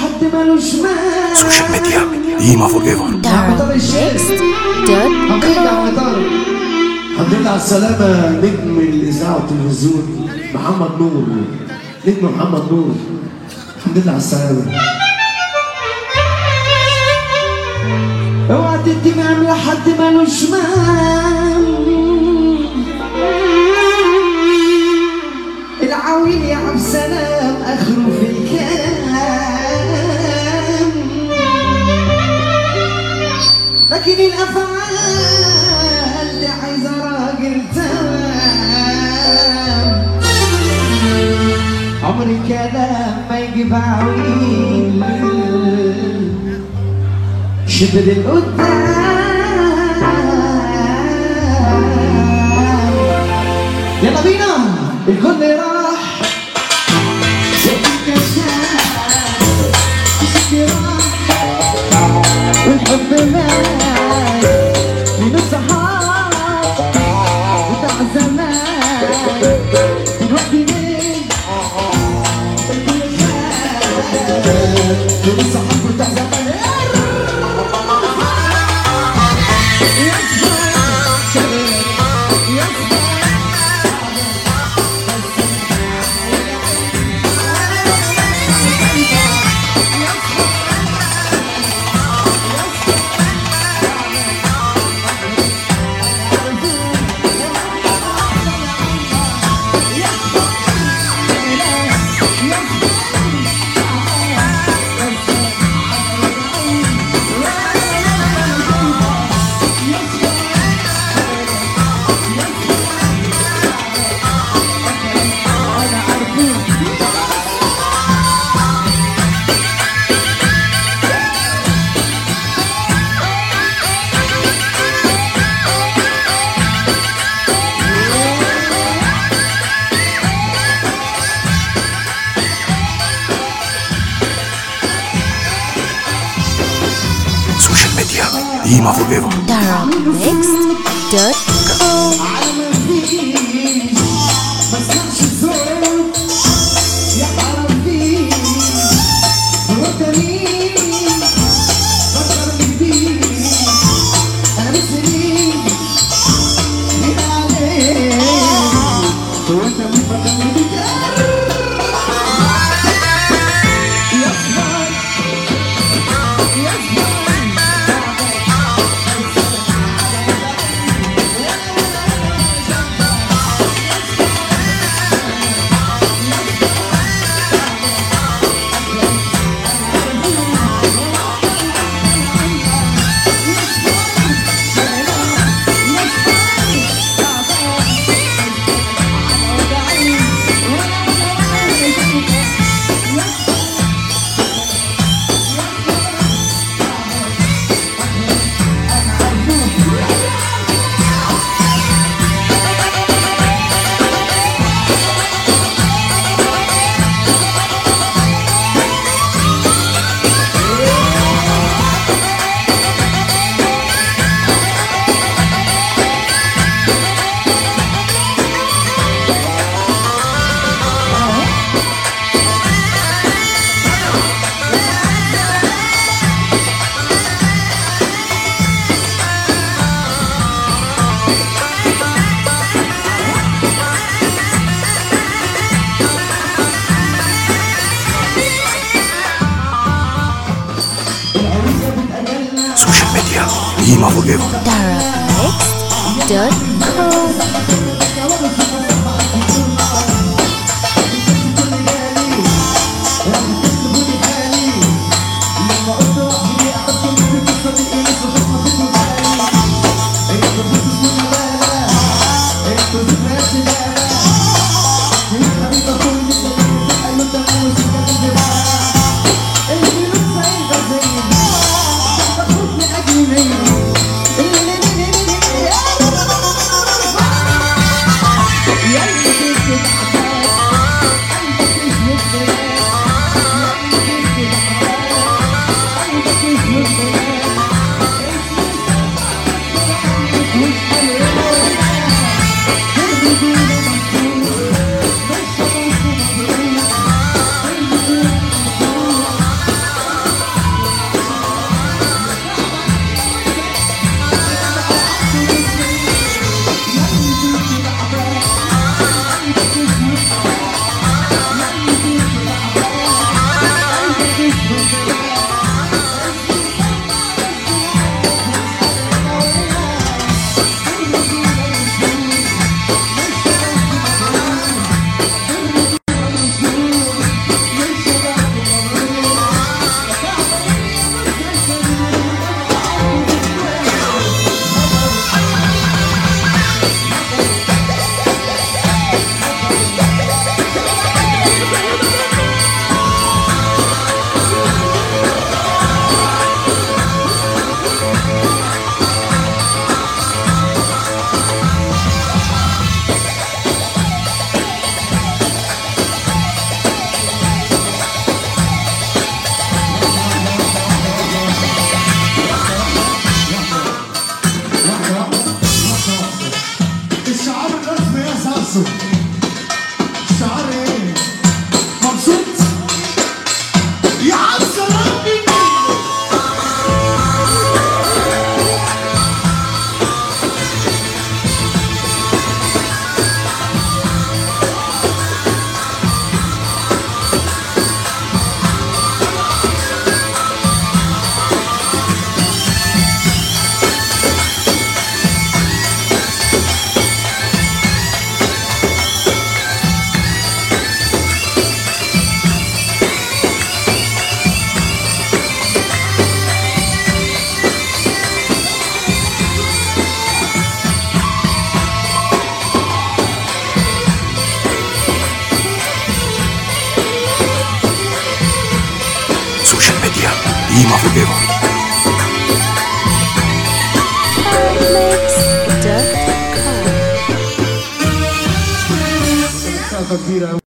لحد مالوش مال. سوشيال ميديا قيمة فور ايفر. الحمد لله على السلامة نجم الإذاعة والتلفزيون محمد نور. نجم محمد نور، الحمد لله على السلامة. اوعى تتمام لحد مالوش مال. العويل يا عبد السلام اخره في الكلام، لكن الافعال دي عايزه راجل تمام. عمر الكلام ما يجيب عويل، شبر القدام. يلا بينا الكل راح والحب مات من الصحاب بتاع زمان. دلوقتي ليه من الصحاب بتاع زمان. قيمة فور ايفر. قيمة فور ايفر. عصر شعر ايه مبسوط يا عصر ربي Social media, Ima Forever. Mix.com. كبيرة